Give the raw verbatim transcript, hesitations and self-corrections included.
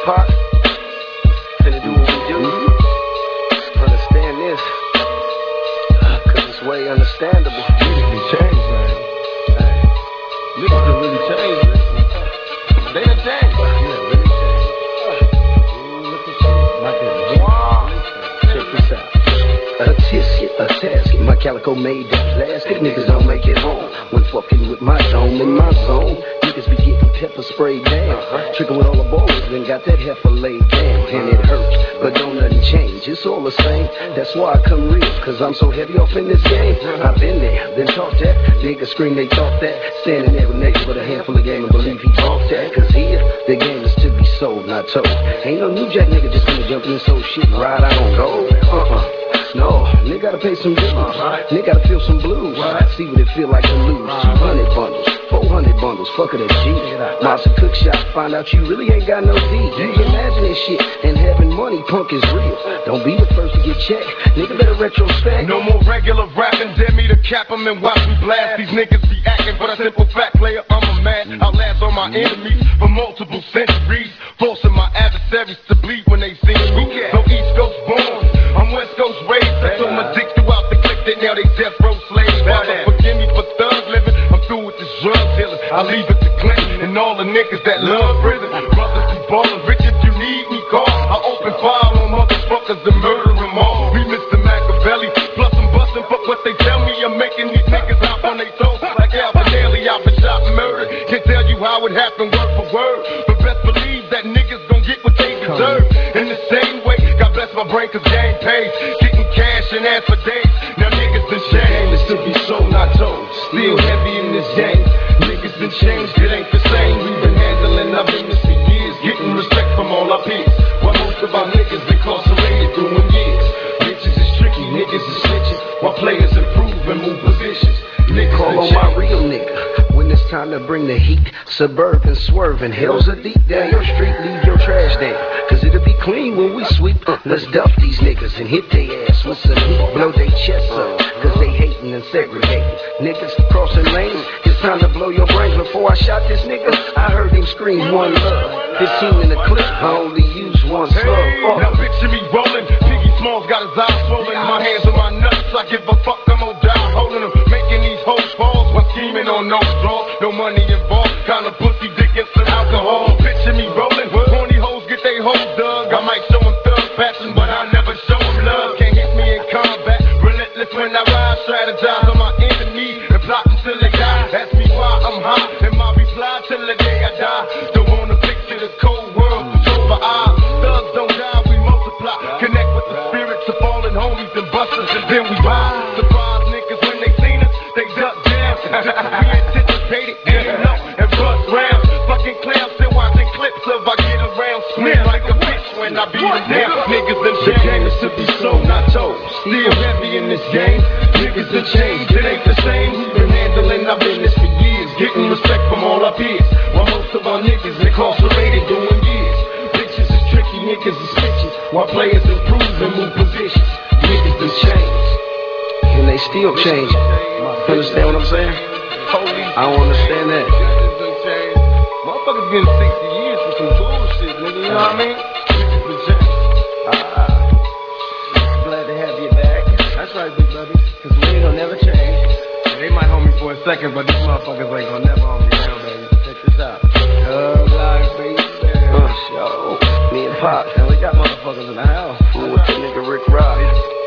Pop, finna do what we do. Understand this, cause it's way understandable. Niggas be changed, man. Hey. Niggas can really change, listen. They done changed. Yeah, really changed. Ooh, look at you. My goodness. Wow. Check this out. A tisket, a tasket, my calico made that plastic. Niggas don't make it home when fucking with my dome in my zone. Niggas be getting pepper sprayed down, tricking with all the balls, then got that heifer laid down. And it hurts, but don't nothing change, it's all the same. That's why I come real, cause I'm so heavy off in this game. I've been there, been taught that. Niggas scream they thought that. Standing there with niggas with a handful of game and believe he talked that. Cause here, the game is to be sold, not told. Ain't no new jack nigga just gonna jump in this old shit and ride out on gold. Uh-uh. No, nigga gotta pay some dues. Right. Nigga gotta feel some blues. Right. See what it feel like to lose. Right. two hundred bundles, four hundred bundles, fuck it a G. Monster cook shop, find out you really ain't got no D. You can imagine this shit and having money, punk is real. Don't be the first to get checked, nigga better retrospect. No more regular rapping, dare me to cap them and watch me blast. These niggas be acting for a simple fact, player, I'm a man. I'll last on my enemies for multiple centuries, forcing my adversaries to bleed when they see me. So East Coast born, I'm West Coast raised. I throw my dick throughout the clip that now they death row slaves. Father, forgive me for thug living, I'm through with this drug dealing. I leave it to Clinton and all the niggas that love prison. Brothers be ballin', rich if you need me, call. I open fire on motherfuckers and murder them all. We Mister Machiavelli, plus I'm bustin', fuck what they tell me. I'm making these niggas hop on they toes like Alvin Ailey. I've been shot and murdered. Can't tell you how it happened word for word, but best believe that niggas gon' get what they deserve. In the same way, God bless my brain cause game pays. Getting cash and ass for days. Now niggas done changed. Game is to be sold, not told. Still heavy in this game. Niggas done changed, it ain't the same. We've been handling our business for years, getting respect from all our peers. While most of our niggas incarcerated doing years. Bitches is tricky, niggas is snitching, while players improve and move positions. Niggas call on my real nigga when it's time to bring the heat. Suburban swerving, hell's a deep down your street, leave your trash down, cause it'll be clean when we sweep. Let's duff these niggas and hit they ass with some heat, blow they chests up, cause they hating and segregating. Niggas crossing lanes, it's time to blow your brains. Before I shot this nigga, I heard him scream one love. fifteen in the clip, I only use one slug. Hey, now picture me rolling, Piggy Smalls got his eyes swollen. My hands on my nuts, I give a fuck, I'm gonna die holding them. Making these hoes falls while scheming on no straws. No money involved, kinda pussy, dick and some alcohol. Picture me rolling, horny hoes get they hoes dug. I might show them thug passion, but I never show them love. Can't hit me in combat, relentless when I ride. Strategize on my enemies and plot until they die. Ask me why I'm hot, and my reply till the day I die. Don't wanna picture the cold world, sober eyes. Thugs don't die, we multiply. Connect with the spirits of fallen homies and busters, and then we ride. Surprise niggas when they seen us, they duck down. Just as we anticipated, getting up and bust rounds. Fucking clowns still watching clips of I get around. Swim like a bitch when I beat them down. Niggas done changed. The game is to be sold, not told. Still heavy in this game. Niggas done changed, it ain't the same. We've been handling our business for years, getting respect from all our peers. While most of our niggas incarcerated doing years. Bitches is tricky, niggas is snitches, while players improve and move positions. Niggas done changed, And they still changing. Understand what I'm saying? I don't understand that. Motherfuckers getting sixty years for some bullshit, nigga, you know what I mean? Niggas done changed. Ah, glad to have you back. That's right, big baby, cause we ain't gonna never change. Yeah, they might hold me for a second, but these motherfuckers ain't gonna never hold me down, baby. Check this out. Thug life, baby. Uh, yo, me and Pop, And we got motherfuckers in the house. fool with the nigga Rick Ross.